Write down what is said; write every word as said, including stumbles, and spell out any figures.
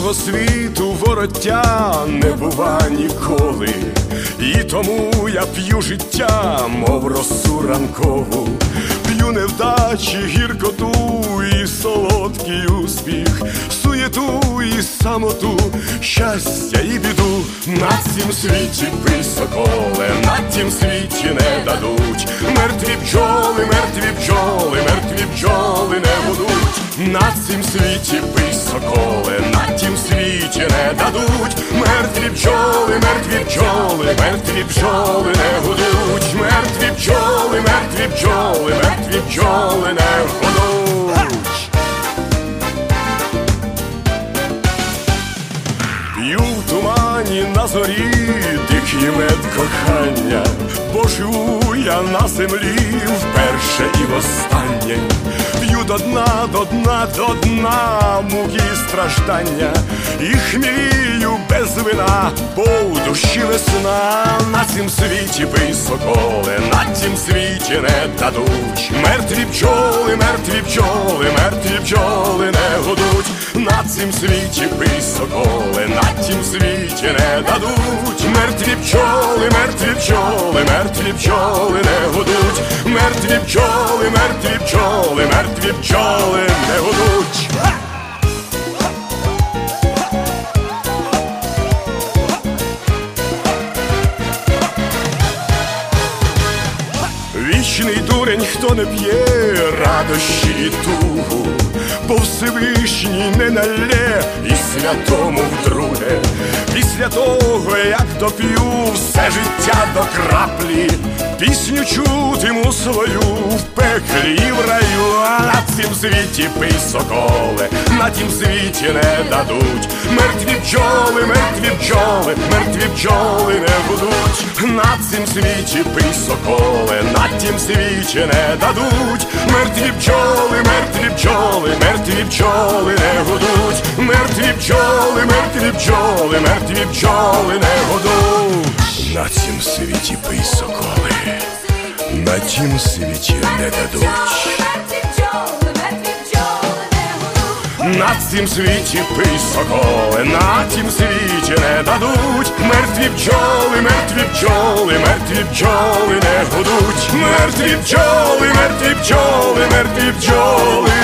цього світу вороття не бува ніколи, і тому я п'ю життя, мов росу ранкову. П'ю невдачі, гіркоту і солодкий успіх, суєту і самоту, щастя і біду. На цім світі пий, соколе, на тім світі не дадуть. Мертві бджоли, мертві бджоли, мертві бджоли не будуть. На цім світі пий, соколе, на тім світі не дадуть. Мертві бджоли, мертві бджоли, мертві бджоли не гудуть. Мертві бджоли, мертві бджоли, мертві бджоли не гудуть. П'ю в тумані на зорі дикий мед кохання, бо живу я на землі вперше і востаннє. П'ю до дна, до дна, до дна муки і страждання, і хмілію без вина, бо в душі весна. На цім світі пий, соколе, на тім світі не дадуть. Мертві бджоли, мертві бджоли, мертві бджоли не гудуть. На цім світі пий, соколе, на тім світі не дадуть. Мертві бджоли, мертві бджоли, мертві бджоли не гудуть. Мертві бджоли, мертві бджоли, мертві бджоли не гудуть. Вічний дурень, хто не п'є радощі і тугу, бо Всевишній не налє і святому вдруге. Після того, як доп'ю все життя до краплі, пісню чутиму свою в пеклі і в раю. А на цім світі пий, соколе, на тім світі не дадуть. Мертві бджоли, мертві бджоли, мертві бджоли не гудуть. На цім світі пий, соколе, на тім світі не дадуть. Мертві бджоли, мертві бджоли, мертві бджоли не гудуть. Мертві бджоли, мертві бджоли, мертві бджоли не гудуть. На цім світі пий, соколе, на тім світі не дадуть. На цім світі пий, соколе, на тім світі не дадуть. Мертві бджоли, мертві бджоли, мертві бджоли не гудуть. Мертві бджоли, мертві бджоли, мертві бджоли